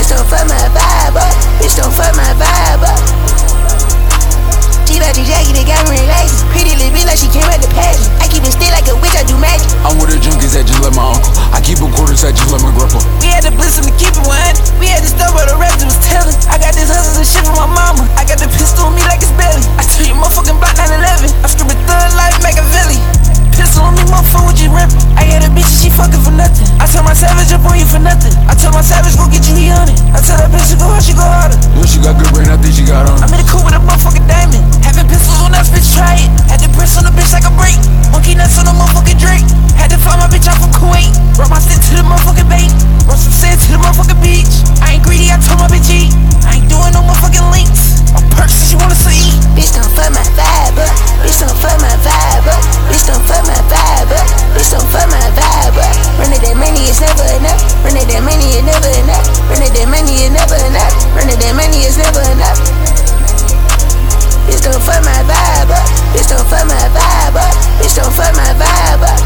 Bitch don't fuck my vibe up. Bitch don't fuck my vibe up. G-Lock jacket, they got me relaxed. Pretty little bitch like she came at the pageant. I keep it still like a witch, I do magic. I'm with the junkies that just like my uncle. I keep a quarter set just like my grandpa. We had to blitz them to keep it 100. We had to stuff where the rest was telling. I got this hustle and shit from my mama. I got the pistol on me like it's belly. I tell you motherfucking block 911. I'm screaming thug like Machiavelli. Pistol on me, motherfucker, what you rippin'? I had a bitch and she fucking for nothing. I tell my savage up on you for nothing. I tell my savage go get you, he on it. I tell that bitch to go hard, she go harder. Yo, she got good brain, I think she got on. I'm in the coupe with a motherfucking diamond. Having pistols on us, bitch, try it. Had to press on the bitch like a break. Monkey nuts on the motherfucking Drake. Had to find my bitch out from Kuwait. Brought my stick to the motherfucking bait. Brought some sand to the motherfucking beach. I ain't greedy, I told my bitch eat. I ain't doing no motherfucking links. My perks, she wanna see. Bitch don't fuck my vibe up. Bitch don't fuck my vibe up. Bitch don't fuck my vibe up. Bitch don't fuck my vibe up. Running that money is never enough. Running that money is never enough. Running that money is never enough. Running that money is never enough. Bitch don't fuck my vibe up. Bitch don't fuck my vibe up. Bitch don't fuck my vibe up.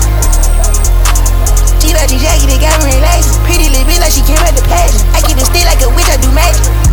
G-Lock jacket, they got me relaxed. Pretty little bitch like she came at the pageant. I keep it still like a witch, I do magic.